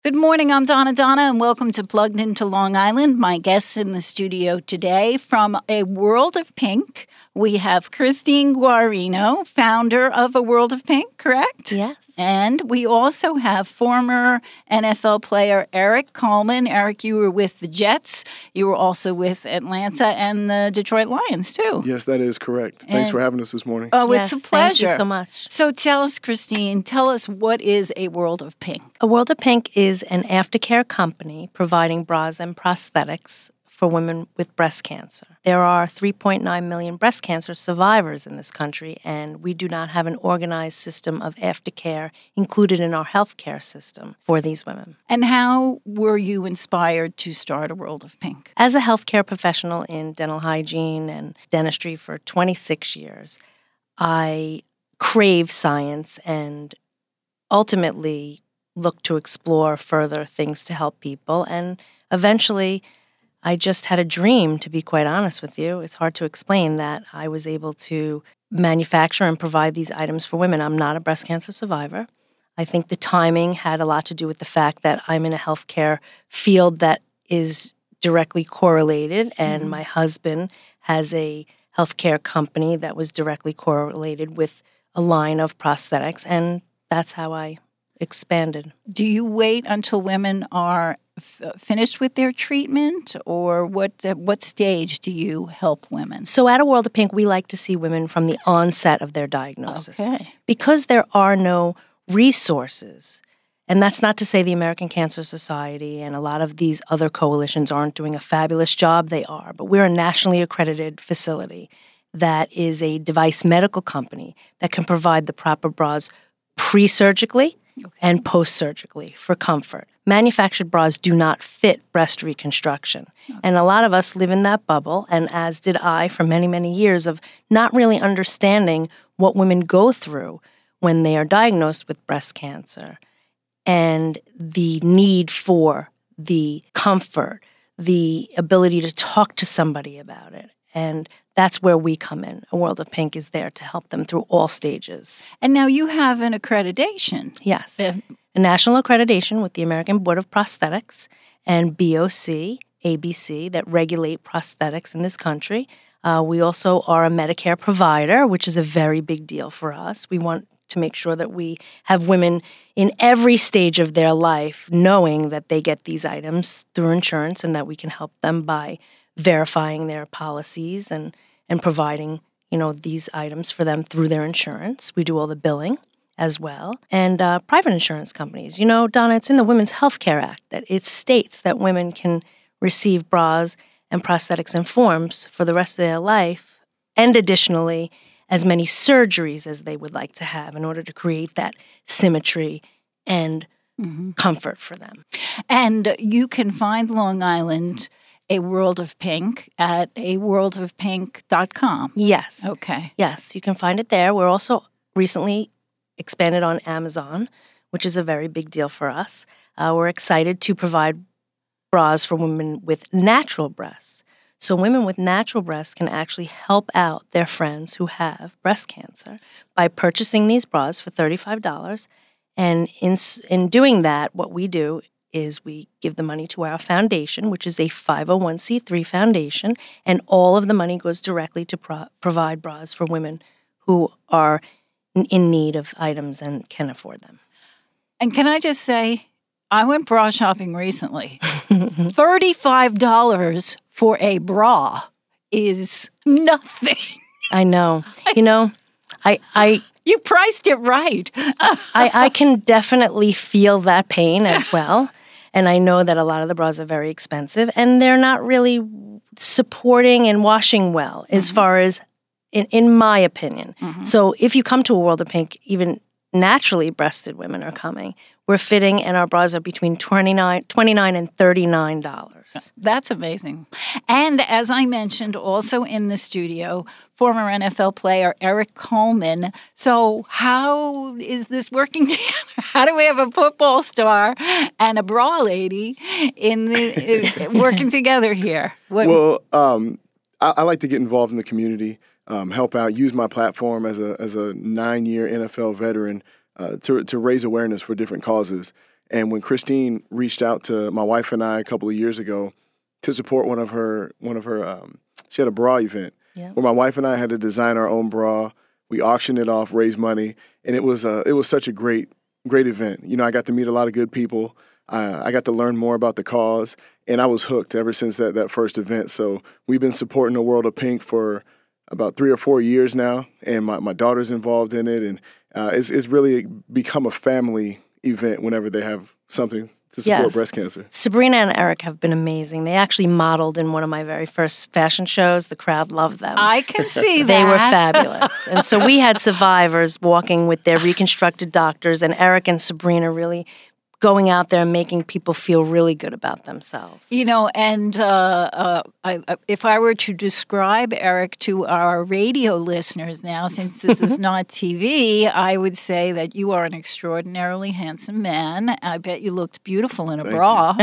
Good morning, I'm Donna, and welcome to Plugged Into Long Island. My guests in the studio today from A World of Pink, we have Christine Guarino, founder of A World of Pink, correct? Yes. And we also have former NFL player Eric Coleman. Eric, you were with the Jets. You were also with Atlanta and the Detroit Lions, too. Yes, that is correct. Thanks for having us this morning. Oh, Yes, it's a pleasure. Thank you so much. So tell us, Christine, what is A World of Pink? A World of Pink is an aftercare company providing bras and prosthetics for women with breast cancer. There are 3.9 million breast cancer survivors in this country, and we do not have an organized system of aftercare included in our healthcare system for these women. And how were you inspired to start A World of Pink? As a healthcare professional in dental hygiene and dentistry for 26 years, I crave science and ultimately look to explore further things to help people. And eventually, I just had a dream, to be quite honest with you. It's hard to explain that I was able to manufacture and provide these items for women. I'm not a breast cancer survivor. I think the timing had a lot to do with the fact that I'm in a healthcare field that is directly correlated, and my husband has a healthcare company that was directly correlated with a line of prosthetics, and that's how I expanded. Do you wait until women are finished with their treatment, or what stage do you help women? So at A World of Pink, we like to see women from the onset of their diagnosis. Okay. Because there are no resources, and that's not to say the American Cancer Society and a lot of these other coalitions aren't doing a fabulous job. They are. But we're a nationally accredited facility that is a device medical company that can provide the proper bras pre-surgically and post-surgically for comfort. Manufactured bras do not fit breast reconstruction. And a lot of us live in that bubble, and as did I for many, many years, of not really understanding what women go through when they are diagnosed with breast cancer and the need for the comfort, the ability to talk to somebody about it. And that's where we come in. A World of Pink is there to help them through all stages. And now you have an accreditation. Yes. A national accreditation with the American Board of Prosthetics and BOC, ABC, that regulate prosthetics in this country. We also are a Medicare provider, which is a very big deal for us. We want to make sure that we have women in every stage of their life knowing that they get these items through insurance and that we can help them by verifying their policies and providing, these items for them through their insurance. We do all the billing as well. And private insurance companies. Donna, it's in the Women's Health Care Act that it states that women can receive bras and prosthetics and forms for the rest of their life, and additionally, as many surgeries as they would like to have in order to create that symmetry and comfort for them. And you can find Long Island A World of Pink at aworldofpink.com. Yes. Okay. Yes, you can find it there. We're also recently expanded on Amazon, which is a very big deal for us. We're excited to provide bras for women with natural breasts. So women with natural breasts can actually help out their friends who have breast cancer by purchasing these bras for $35. And in doing that, what we do is we give the money to our foundation, which is a 501c3 foundation, and all of the money goes directly to provide bras for women who are in need of items and can afford them. And can I just say, I went bra shopping recently. $35 for a bra is nothing. I know. You priced it right. I can definitely feel that pain as well. And I know that a lot of the bras are very expensive, and they're not really supporting and washing well, as far as, in my opinion. So if you come to A World of Pink, even naturally breasted women are coming. We're fitting, and our bras are between $29 and $39. That's amazing. And as I mentioned, also in the studio, former NFL player Eric Coleman. So how is this working together? How do we have a football star and a bra lady working together here? Well, I like to get involved in the community, help out, use my platform as a 9-year NFL veteran to raise awareness for different causes. And when Christine reached out to my wife and I a couple of years ago to support one of her, she had a bra event where my wife and I had to design our own bra. We auctioned it off, raised money, and it was such a great event. You know, I got to meet a lot of good people. I got to learn more about the cause, and I was hooked ever since that first event. So we've been supporting the World of Pink for about 3 or 4 years now, and my daughter's involved in it, and it's really become a family event whenever they have something to support breast cancer. Sabrina and Eric have been amazing. They actually modeled in one of my very first fashion shows. The crowd loved them. I can see that. They were fabulous. And so we had survivors walking with their reconstructed doctors, and Eric and Sabrina really going out there and making people feel really good about themselves. You know, and if I were to describe Eric to our radio listeners now, since this is not TV, I would say that you are an extraordinarily handsome man. I bet you looked beautiful in a bra.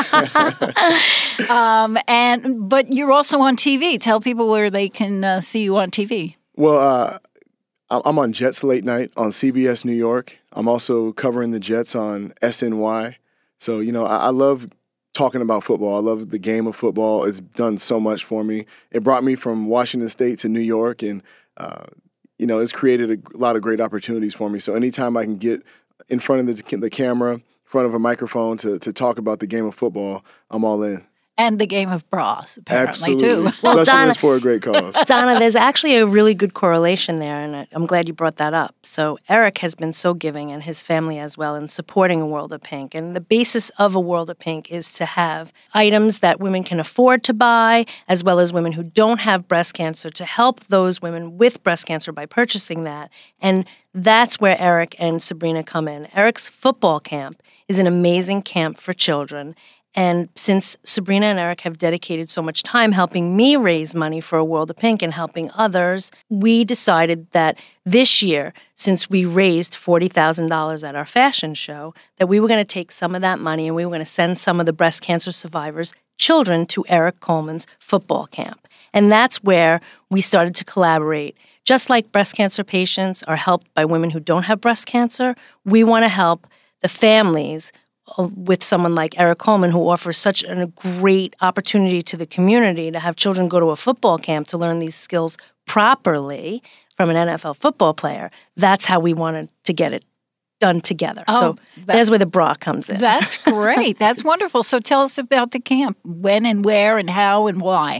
But you're also on TV. Tell people where they can see you on TV. Well, I'm on Jets Late Night on CBS New York. I'm also covering the Jets on SNY. So, you know, I love talking about football. I love the game of football. It's done so much for me. It brought me from Washington State to New York, and, you know, it's created a lot of great opportunities for me. So anytime I can get in front of the camera, in front of a microphone to talk about the game of football, I'm all in. And the game of bras, apparently, Absolutely. too. Well, Donna, it's for a great cause. Donna, there's actually a really good correlation there, and I'm glad you brought that up. So Eric has been so giving, and his family as well, in supporting a World of Pink. And the basis of a World of Pink is to have items that women can afford to buy, as well as women who don't have breast cancer, to help those women with breast cancer by purchasing that. And that's where Eric and Sabrina come in. Eric's football camp is an amazing camp for children. And since Sabrina and Eric have dedicated so much time helping me raise money for a World of Pink and helping others, we decided that this year, since we raised $40,000 at our fashion show, that we were going to take some of that money and we were going to send some of the breast cancer survivors' children to Eric Coleman's football camp. And that's where we started to collaborate. Just like breast cancer patients are helped by women who don't have breast cancer, we want to help the families with someone like Eric Coleman, who offers such a great opportunity to the community to have children go to a football camp to learn these skills properly from an NFL football player. That's how we wanted to get it done together. So there's where the bra comes in. That's great. That's wonderful. So tell us about the camp. When and where and how and why.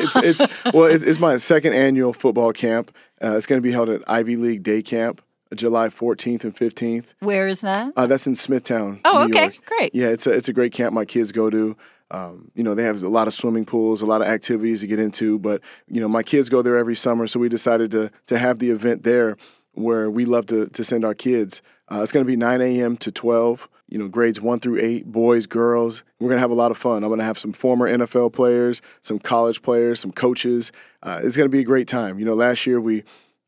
It's my second annual football camp. It's going to be held at Ivy League Day Camp, July 14th and 15th. Where is that? That's in Smithtown, Oh, New okay. York. Great. Yeah, it's a great camp my kids go to. You know, they have a lot of swimming pools, a lot of activities to get into. But, you know, my kids go there every summer, so we decided to have the event there where we love to send our kids. It's going to be 9 a.m. to 12, you know, grades 1 through 8, boys, girls. We're going to have a lot of fun. I'm going to have some former NFL players, some college players, some coaches. It's going to be a great time. You know, last year we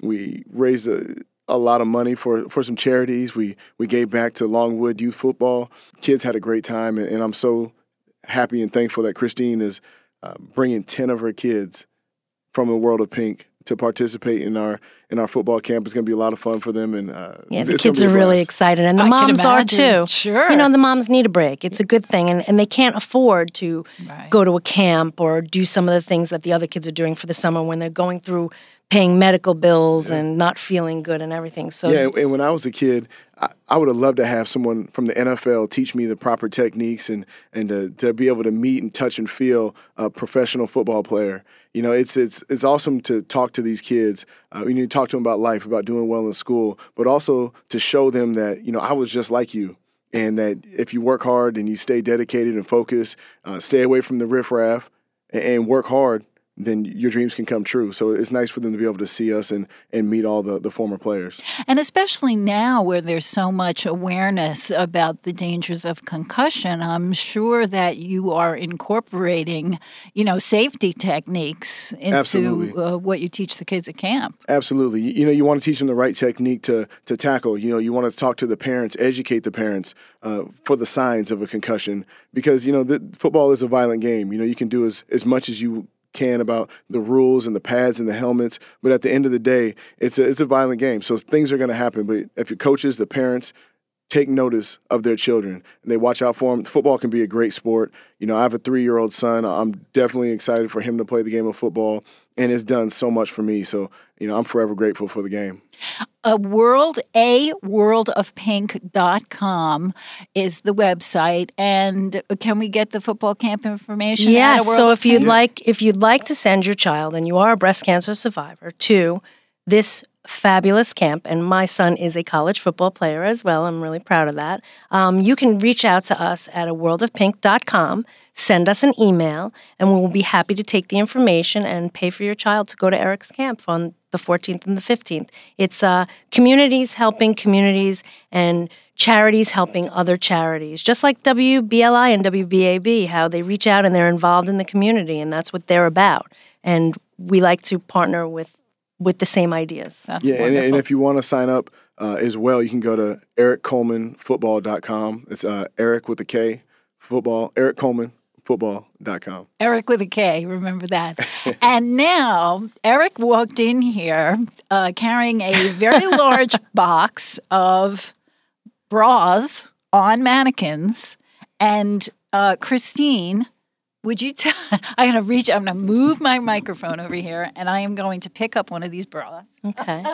raised a lot of money for some charities. We gave back to Longwood Youth Football. Kids had a great time, and I'm so happy and thankful that Christine is bringing 10 of her kids from the World of Pink to participate in our football camp. It's going to be a lot of fun for them, and the kids are really excited, and the moms are too. Sure, you know, the moms need a break. It's a good thing, and they can't afford to go to a camp or do some of the things that the other kids are doing for the summer when they're going through paying medical bills and not feeling good and everything. So and when I was a kid, I would have loved to have someone from the NFL teach me the proper techniques and to be able to meet and touch and feel a professional football player. You know, it's awesome to talk to these kids. You need to talk to them about life, about doing well in school, but also to show them that, you know, I was just like you. And that if you work hard and you stay dedicated and focused, stay away from the riffraff and work hard, then your dreams can come true. So it's nice for them to be able to see us and meet all the former players. And especially now where there's so much awareness about the dangers of concussion, I'm sure that you are incorporating, you know, safety techniques into what you teach the kids at camp. Absolutely. You know, you want to teach them the right technique to tackle. You know, you want to talk to the parents, educate the parents for the signs of a concussion because, you know, football is a violent game. You know, you can do as much as you can about the rules and the pads and the helmets, but at the end of the day, it's a violent game. So things are going to happen. But if your coaches, the parents, take notice of their children and they watch out for them. Football can be a great sport. You know, I have a 3-year-old son. I'm definitely excited for him to play the game of football, and it's done so much for me. So, you know, I'm forever grateful for the game. worldofpink.com is the website. And can we get the football camp information? Yes. So if you'd like to send your child, and you are a breast cancer survivor, to this fabulous camp, and my son is a college football player as well. I'm really proud of that. You can reach out to us at worldofpink.com, send us an email, and we will be happy to take the information and pay for your child to go to Eric's camp on the 14th and the 15th. It's communities helping communities and charities helping other charities, just like WBLI and WBAB, how they reach out and they're involved in the community, and that's what they're about. And we like to partner with the same ideas. That's wonderful. And if you want to sign up as well, you can go to ericcolemanfootball.com. It's Eric with a K, football, ericcolemanfootball.com. Eric with a K, remember that. And now, Eric walked in here carrying a very large box of bras on mannequins. And Christine, would you tell? I'm going to move my microphone over here, and I am going to pick up one of these bras. Okay.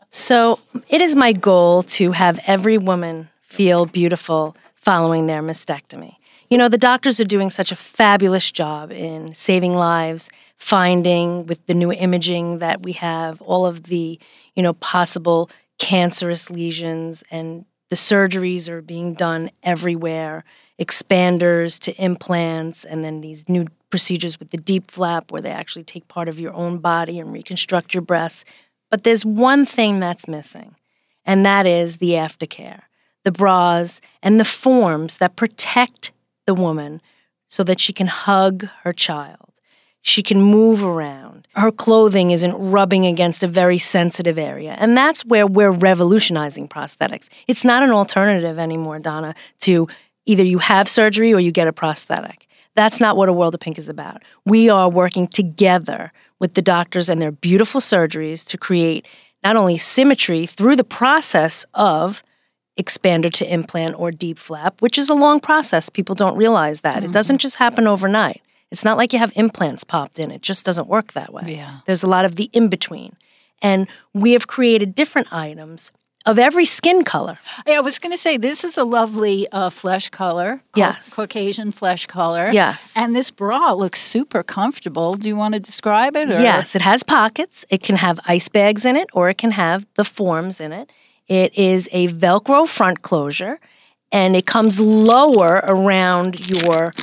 So it is my goal to have every woman feel beautiful following their mastectomy. You know, the doctors are doing such a fabulous job in saving lives, finding with the new imaging that we have all of the, possible cancerous lesions, and the surgeries are being done everywhere. Expanders to implants, and then these new procedures with the DIEP flap where they actually take part of your own body and reconstruct your breasts. But there's one thing that's missing, and that is the aftercare, the bras and the forms that protect the woman so that she can hug her child. She can move around. Her clothing isn't rubbing against a very sensitive area. And that's where we're revolutionizing prosthetics. It's not an alternative anymore, Donna, to either you have surgery or you get a prosthetic. That's not what A World of Pink is about. We are working together with the doctors and their beautiful surgeries to create not only symmetry through the process of expander to implant or DIEP flap, which is a long process. People don't realize that. Mm-hmm. It doesn't just happen overnight. It's not like you have implants popped in. It just doesn't work that way. Yeah. There's a lot of the in-between. And we have created different items of every skin color. I was going to say, this is a lovely flesh color. Yes. Caucasian flesh color. Yes. And this bra looks super comfortable. Do you want to describe it? Or? Yes, it has pockets. It can have ice bags in it, or it can have the forms in it. It is a Velcro front closure, and it comes lower around your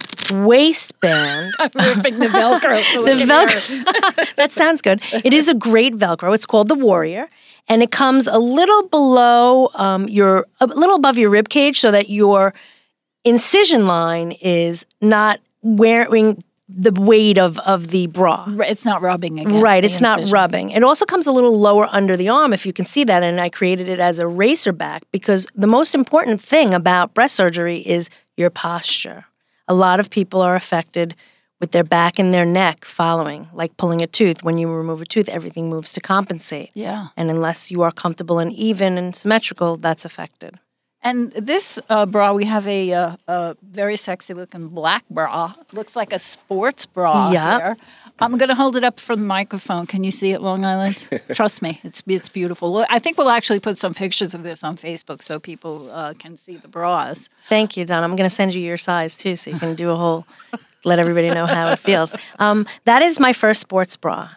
waistband. I'm ripping the Velcro. So the Velcro. That sounds good. It is a great Velcro. It's called the Warrior. And it comes a little below a little above your rib cage, so that your incision line is not wearing the weight of the bra. It's not rubbing against Right, the it's not incision. rubbing. It also comes a little lower under the arm, if you can see that, and I created it as a racer back because the most important thing about breast surgery is your posture. A lot of people are affected with their back and their neck following, like pulling a tooth. When you remove a tooth, everything moves to compensate. Yeah. And unless you are comfortable and even and symmetrical, that's affected. And this bra, we have a very sexy-looking black bra. Looks like a sports bra here. I'm going to hold it up for the microphone. Can you see it, Long Island? Trust me, it's beautiful. I think we'll actually put some pictures of this on Facebook so people can see the bras. Thank you, Don. I'm going to send you your size, too, so you can do a whole... let everybody know how it feels. That is my first sports bra.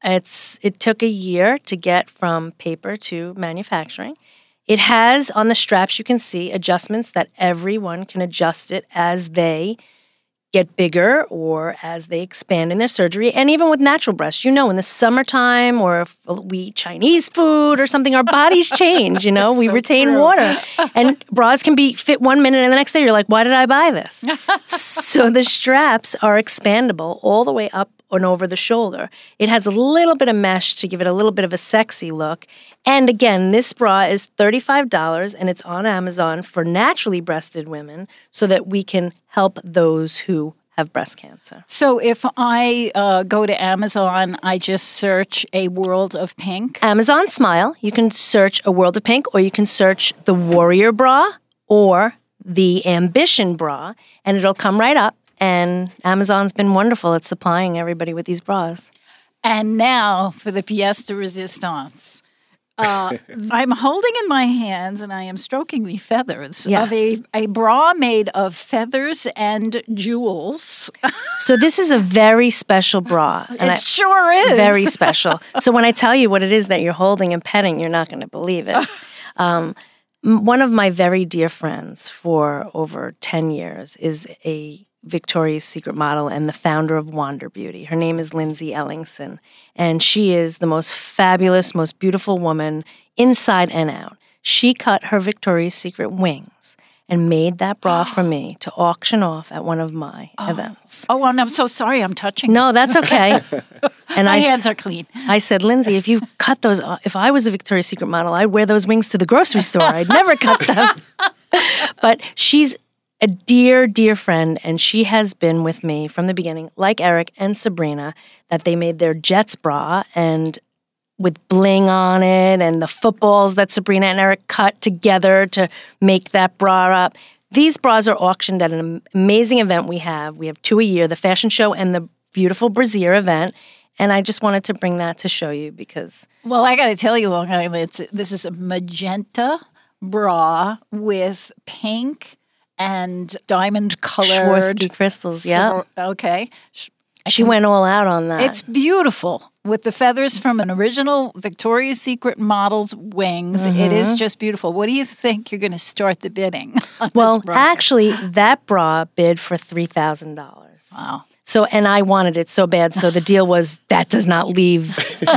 It took a year to get from paper to manufacturing. It has, on the straps, you can see adjustments that everyone can adjust it as they get bigger or as they expand in their surgery. And even with natural breasts, in the summertime or if we eat Chinese food or something, our bodies change, we so retain true. water. And bras can be fit 1 minute and the next day you're like, why did I buy this? So the straps are expandable all the way up and over the shoulder. It has a little bit of mesh to give it a little bit of a sexy look. And again, this bra is $35 and it's on Amazon for naturally breasted women so that we can help those who have breast cancer. So if I go to Amazon, I just search A World of Pink. Amazon Smile, you can search A World of Pink, or you can search the Warrior bra, or the Ambition bra, and it'll come right up. And Amazon's been wonderful at supplying everybody with these bras. And now for the pièce de résistance. I'm holding in my hands, and I am stroking the feathers of a bra made of feathers and jewels. So this is a very special bra. And it sure is. Very special. So when I tell you what it is that you're holding and petting, you're not going to believe it. One of my very dear friends for over 10 years is a Victoria's Secret model and the founder of Wander Beauty. Her name is Lindsay Ellingson, and she is the most fabulous, most beautiful woman inside and out. She cut her Victoria's Secret wings and made that bra for me to auction off at one of my events. Oh, and I'm so sorry I'm touching No, that's okay. And my hands are clean. I said, Lindsay, if you cut those off, if I was a Victoria's Secret model, I'd wear those wings to the grocery store. I'd never cut them. But she's a dear, dear friend, and she has been with me from the beginning, like Eric and Sabrina, that they made their Jets bra and with bling on it and the footballs that Sabrina and Eric cut together to make that bra up. These bras are auctioned at an amazing event we have. We have 2 a year, the fashion show and the beautiful Brassiere event. And I just wanted to bring that to show you because... Well, I got to tell you, Long Island, this is a magenta bra with pink and diamond-colored... Swarovski crystals, yeah. Okay. She went all out on that. It's beautiful. With the feathers from an original Victoria's Secret model's wings, It is just beautiful. What do you think you're going to start the bidding on Well, this bra? actually, that bra bid for $3,000. Wow. So, and I wanted it so bad. So the deal was that does not leave.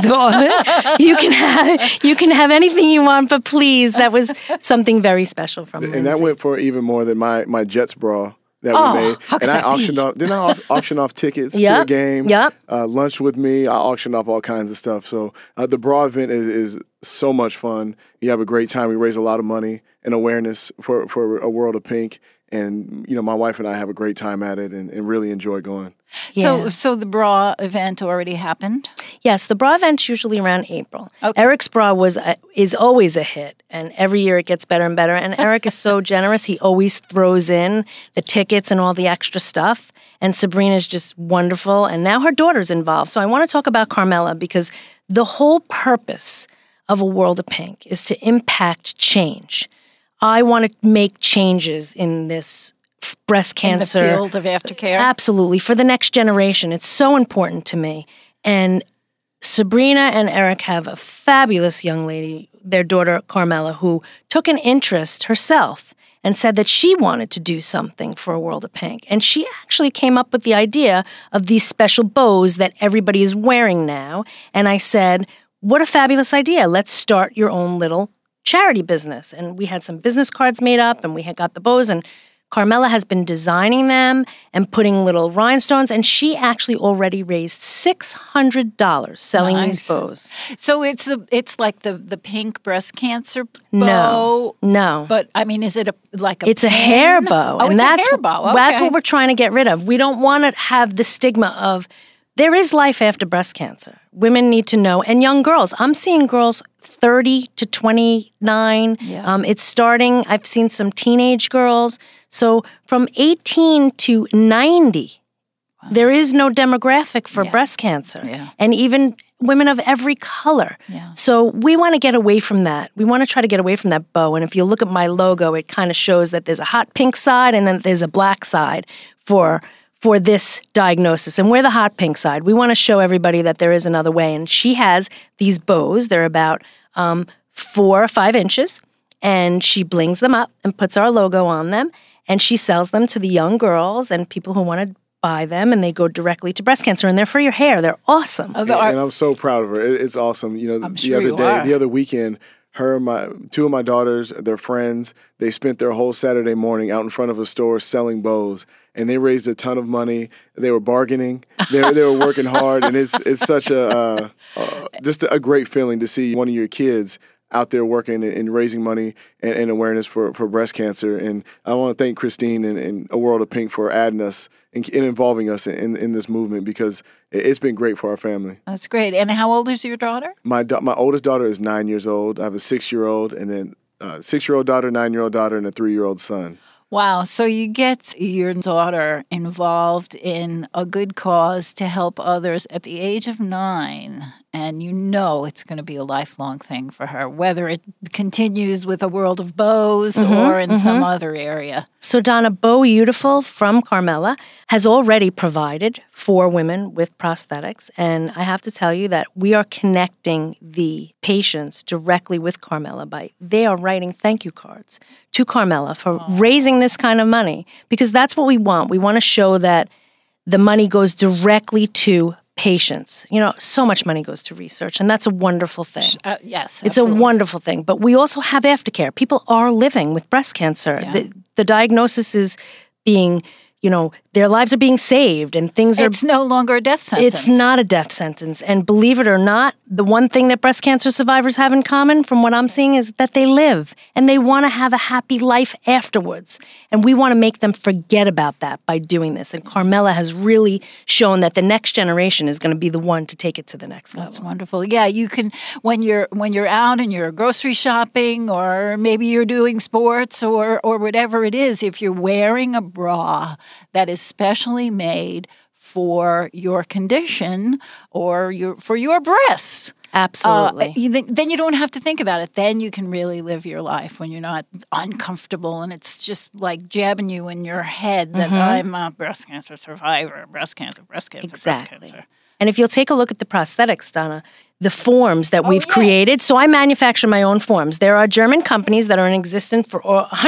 You can have anything you want, but please, that was something very special from Lindsay. And that went for even more than my Jets bra that we made. How could and I that auctioned be? off. Didn't I auction off tickets to a game? Yep. Lunch with me. I auctioned off all kinds of stuff. So the bra event is so much fun. You have a great time. We raise a lot of money and awareness for a world of pink. And, my wife and I have a great time at it and really enjoy going. Yeah. So the bra event already happened? Yes, the bra event's usually around April. Okay. Eric's bra is always a hit, and every year it gets better and better. And Eric is so generous; he always throws in the tickets and all the extra stuff. And Sabrina's just wonderful, and now her daughter's involved. So I want to talk about Carmela because the whole purpose of A World of Pink is to impact change. I want to make changes in this breast cancer. In the field of aftercare? Absolutely. For the next generation. It's so important to me. And Sabrina and Eric have a fabulous young lady, their daughter Carmela, who took an interest herself and said that she wanted to do something for A World of Pink. And she actually came up with the idea of these special bows that everybody is wearing now. And I said, what a fabulous idea. Let's start your own little charity business. And we had some business cards made up and we had got the bows, and Carmela has been designing them and putting little rhinestones, and she actually already raised $600 selling these bows. So it's like the pink breast cancer bow? No. But I mean, is it like a It's pin? a hair bow. Oh, and it's that's a hair bow. Okay. That's what we're trying to get rid of. We don't want to have the stigma of there is life after breast cancer. Women need to know, and young girls. I'm seeing girls 30 to 29. Yeah. It's starting. I've seen some teenage girls. So from 18 to 90, there is no demographic for breast cancer. Yeah. And even women of every color. Yeah. So we want to get away from that. We want to try to get away from that bow. And if you look at my logo, it kind of shows that there's a hot pink side and then there's a black side for this diagnosis. And we're the hot pink side. We want to show everybody that there is another way. And she has these bows. They're about 4 or 5 inches. And she blings them up and puts our logo on them. And she sells them to the young girls and people who want to buy them. And they go directly to breast cancer. And they're for your hair. They're awesome. And I'm so proud of her. It's awesome. I'm sure you are. The other weekend, her and two of my daughters, their friends, they spent their whole Saturday morning out in front of a store selling bows. And they raised a ton of money. They were bargaining. They were working hard, and it's such just a great feeling to see one of your kids out there working and raising money and awareness for breast cancer. And I want to thank Christine and A World of Pink for adding us and involving us in this movement because it's been great for our family. That's great. And how old is your daughter? My oldest daughter is 9 years old. I have a 6-year-old, and then 6-year-old daughter, 9-year-old daughter, and a 3-year-old son. Wow. So you get your daughter involved in a good cause to help others at the age of 9, and you know it's going to be a lifelong thing for her, whether it continues with a World of Bows or in some other area. So Donna, Bow Beautiful from Carmela has already provided for women with prosthetics. And I have to tell you that we are connecting the patients directly with Carmela they are writing thank you cards to Carmela for raising this kind of money, because that's what we want. We want to show that the money goes directly to patients. You know, so much money goes to research, and that's a wonderful thing. Yes, it's absolutely. a wonderful thing. But we also have aftercare. People are living with breast cancer. Yeah. The diagnosis is being, their lives are being saved, and It's no longer a death sentence. It's not a death sentence. And believe it or not, the one thing that breast cancer survivors have in common, from what I'm seeing, is that they live and they want to have a happy life afterwards. And we want to make them forget about that by doing this. And Carmela has really shown that the next generation is going to be the one to take it to the next level. That's wonderful. Yeah, you can, when you're out and you're grocery shopping, or maybe you're doing sports or whatever it is, if you're wearing a bra that is specially made for your condition or for your breasts. Absolutely. Then you don't have to think about it. Then you can really live your life when you're not uncomfortable and it's just like jabbing you in your head that I'm a breast cancer survivor, breast cancer. Exactly. And if you'll take a look at the prosthetics, Donna, the forms that we've created. So I manufacture my own forms. There are German companies that are in existence for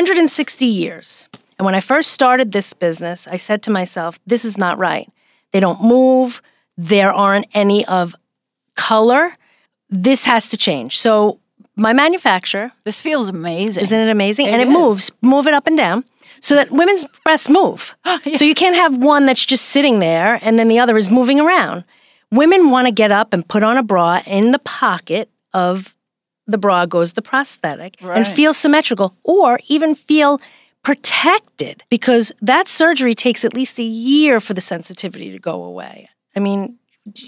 160 years. And when I first started this business, I said to myself, this is not right. They don't move. There aren't any of color. This has to change. So my manufacturer. This feels amazing. Isn't it amazing? And it moves. Move it up and down so that women's breasts move. So you can't have one that's just sitting there and then the other is moving around. Women want to get up and put on a bra. In the pocket of the bra goes the prosthetic and feel symmetrical, or even feel protected, because that surgery takes at least a year for the sensitivity to go away. I mean,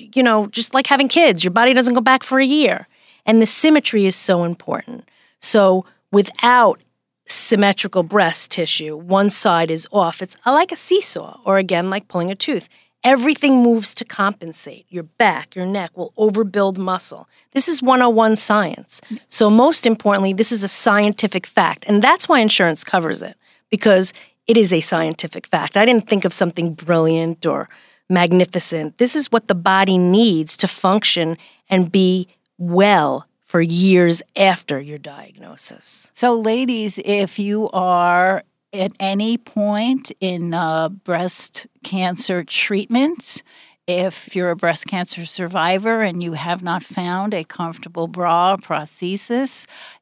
just like having kids, your body doesn't go back for a year. And the symmetry is so important. So without symmetrical breast tissue, one side is off. It's like a seesaw, or again, like pulling a tooth. Everything moves to compensate. Your back, your neck will overbuild muscle. This is 101 science. So most importantly, this is a scientific fact. And that's why insurance covers it, because it is a scientific fact. I didn't think of something brilliant or magnificent. This is what the body needs to function and be well for years after your diagnosis. So ladies, if you are at any point in breast cancer treatment, if you're a breast cancer survivor and you have not found a comfortable bra or prosthesis,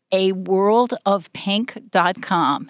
aworldofpink.com,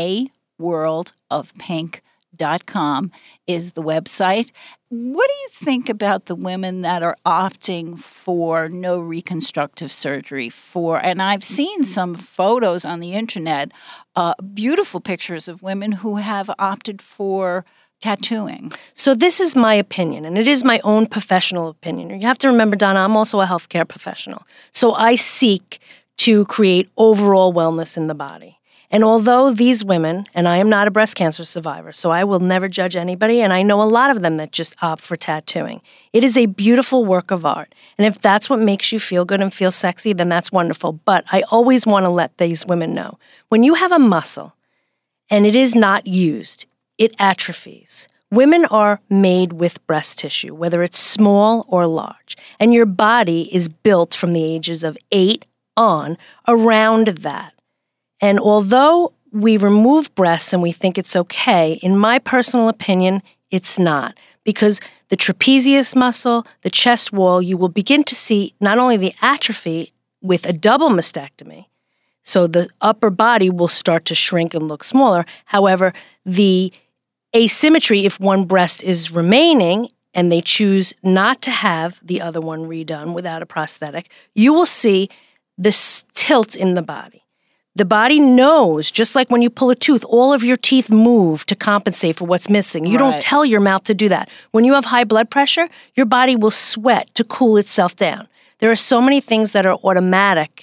aworldofpink.com is the website. What do you think about the women that are opting for no reconstructive surgery and I've seen some photos on the internet, beautiful pictures of women who have opted for tattooing. So this is my opinion, and it is my own professional opinion. You have to remember, Donna, I'm also a healthcare professional. So I seek to create overall wellness in the body. And although these women, and I am not a breast cancer survivor, so I will never judge anybody, and I know a lot of them that just opt for tattooing. It is a beautiful work of art. And if that's what makes you feel good and feel sexy, then that's wonderful. But I always want to let these women know, when you have a muscle and it is not used, it atrophies. Women are made with breast tissue, whether it's small or large. And your body is built from the ages of 8 on around that. And although we remove breasts and we think it's okay, in my personal opinion, it's not. Because the trapezius muscle, the chest wall, you will begin to see not only the atrophy with a double mastectomy, so the upper body will start to shrink and look smaller. However, the asymmetry, if one breast is remaining and they choose not to have the other one redone without a prosthetic, you will see this tilt in the body. The body knows, just like when you pull a tooth, all of your teeth move to compensate for what's missing. You don't tell your mouth to do that. When you have high blood pressure, your body will sweat to cool itself down. There are so many things that are automatic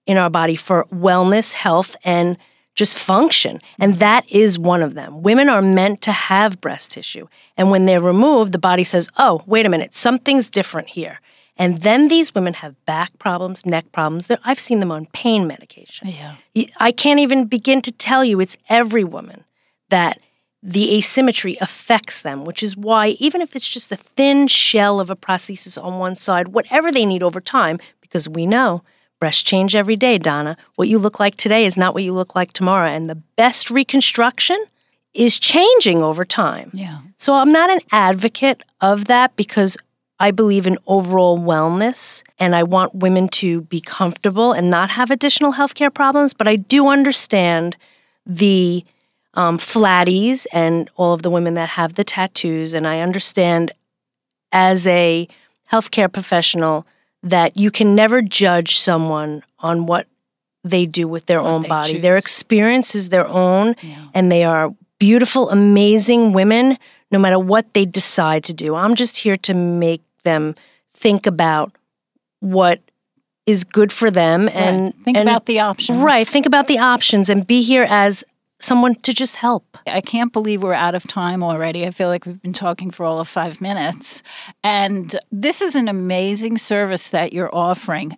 in our body for wellness, health, and just function. And that is one of them. Women are meant to have breast tissue. And when they're removed, the body says, oh, wait a minute, something's different here. And then these women have back problems, neck problems. I've seen them on pain medication. Yeah. I can't even begin to tell you, it's every woman that the asymmetry affects them, which is why even if it's just a thin shell of a prosthesis on one side, whatever they need over time, because we know breasts change every day, Donna. What you look like today is not what you look like tomorrow. And the best reconstruction is changing over time. Yeah. So I'm not an advocate of that because I believe in overall wellness and I want women to be comfortable and not have additional healthcare problems. But I do understand the flatties and all of the women that have the tattoos. And I understand as a healthcare professional that you can never judge someone on what they do with their own body. Choose. Their experience is their own, and they are beautiful, amazing women, no matter what they decide to do. I'm just here to make them think about what is good for them and think about the options. Right, think about the options and be here as someone to just help. I can't believe we're out of time already. I feel like we've been talking for all of 5 minutes. And this is an amazing service that you're offering.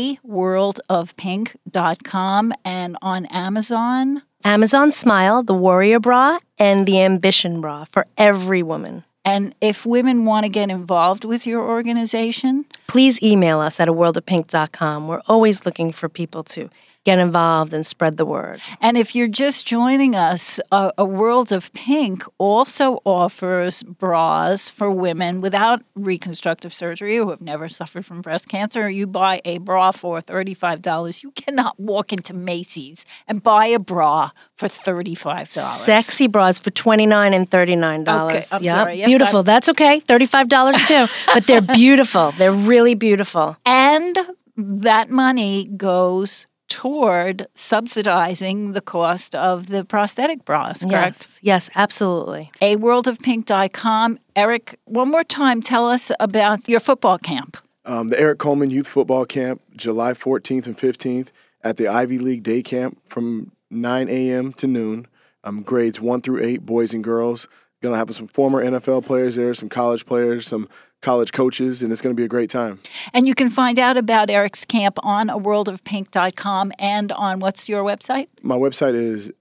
aworldofpink.com and on Amazon. Amazon Smile, the Warrior Bra, and the Ambition Bra for every woman. And if women want to get involved with your organization, please email us at aworldofpink.com. We're always looking for people to get involved and spread the word. And if you're just joining us, A World of Pink also offers bras for women without reconstructive surgery who have never suffered from breast cancer. You buy a bra for $35. You cannot walk into Macy's and buy a bra for $35. Sexy bras for $29 and $39. Okay, I'm sorry. Yes, beautiful. That's okay. $35 too. But they're beautiful. They're really beautiful. And that money goes toward subsidizing the cost of the prosthetic bras, correct? Yes, absolutely. aworldofpink.com. Eric, one more time, tell us about your football camp. The Eric Coleman Youth Football Camp, July 14th and 15th at the Ivy League Day Camp from 9 a.m. to noon. Grades 1 through 8, boys and girls. Going to have some former NFL players there, some college players, some college coaches, and it's going to be a great time. And you can find out about Eric's camp on aworldofpink.com and on what's your website? My website is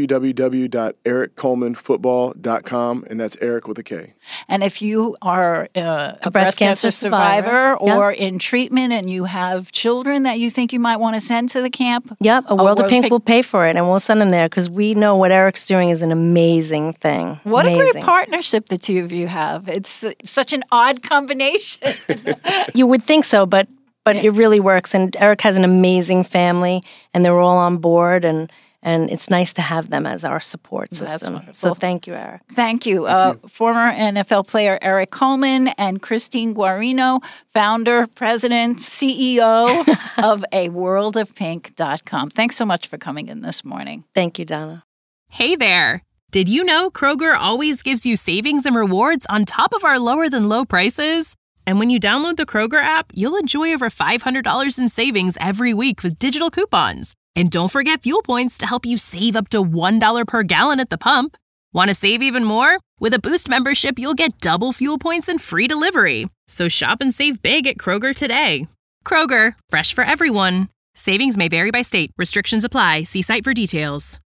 www.ericcolemanfootball.com, and that's Eric with a K. And if you are a breast cancer survivor or in treatment and you have children that you think you might want to send to the camp, A World of Pink will pay for it, and we'll send them there because we know what Eric's doing is an amazing thing. What a great partnership the two of you have. It's such an odd combination. You would think so, but it really works. And Eric has an amazing family, and they're all on board, and it's nice to have them as our support system. So thank you, Eric. Thank you. Former NFL player Eric Coleman and Christine Guarino, founder, president, CEO of aworldofpink.com. Thanks so much for coming in this morning. Thank you, Donna. Hey there. Did you know Kroger always gives you savings and rewards on top of our lower than low prices? And when you download the Kroger app, you'll enjoy over $500 in savings every week with digital coupons. And don't forget fuel points to help you save up to $1 per gallon at the pump. Want to save even more? With a Boost membership, you'll get double fuel points and free delivery. So shop and save big at Kroger today. Kroger, fresh for everyone. Savings may vary by state. Restrictions apply. See site for details.